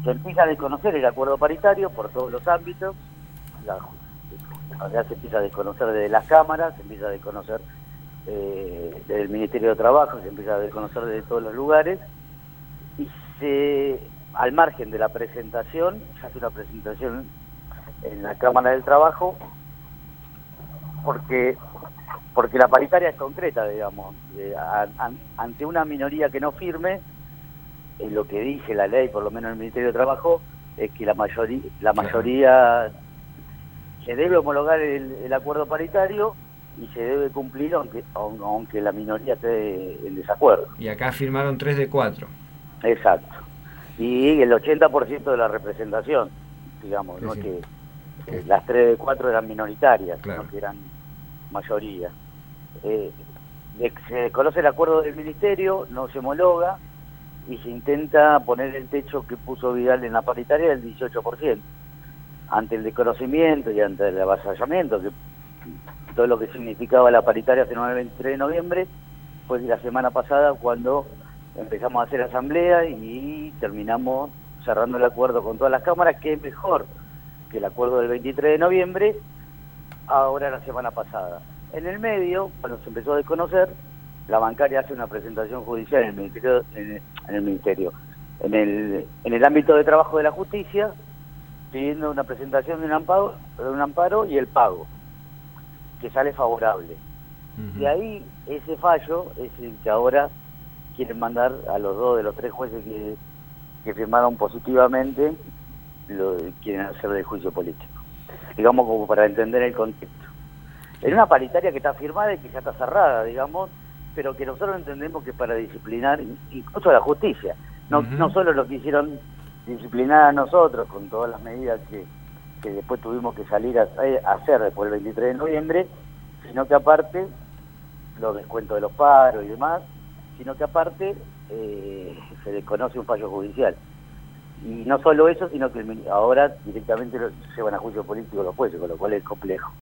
se empieza a desconocer el acuerdo paritario por todos los ámbitos, se empieza a desconocer desde las cámaras, se empieza a desconocer desde el Ministerio de Trabajo, se empieza a desconocer desde todos los lugares, y al margen de la presentación, se hace una presentación en la Cámara del Trabajo, porque la paritaria es concreta, digamos, ante una minoría que no firme, lo que dice la ley, por lo menos el Ministerio de Trabajo, es que la mayoría se debe homologar el acuerdo paritario y se debe cumplir aunque la minoría esté en desacuerdo. Y acá firmaron 3 de 4. Exacto. Y el 80% de la representación, digamos, sí, no sí. Que las 3 de 4 eran minoritarias, claro, no que eran mayoría. Se desconoce el acuerdo del Ministerio, no se homologa, y se intenta poner el techo que puso Vidal en la paritaria del 18%. Ante el desconocimiento y ante el avasallamiento, que todo lo que significaba la paritaria firmada el 23 de noviembre, fue la semana pasada cuando empezamos a hacer asamblea y terminamos cerrando el acuerdo con todas las cámaras, que es mejor que el acuerdo del 23 de noviembre, ahora la semana pasada. En el medio, cuando se empezó a desconocer, la bancaria hace una presentación judicial en el ámbito de trabajo de la justicia, pidiendo una presentación de un amparo y el pago, que sale favorable. Y ahí ese fallo es el que ahora quieren mandar a los 2 de los 3 jueces que firmaron positivamente, quieren hacer del juicio político. Digamos, como para entender el contexto. En una paritaria que está firmada y que ya está cerrada, digamos, pero que nosotros entendemos que es para disciplinar incluso a la justicia. No solo lo quisieron disciplinar a nosotros con todas las medidas que después tuvimos que salir a hacer después del 23 de noviembre, sino que aparte, los descuentos de los paros y demás, sino que aparte se desconoce un fallo judicial. Y no solo eso, sino que ahora directamente se llevan a juicio político los jueces, con lo cual es complejo.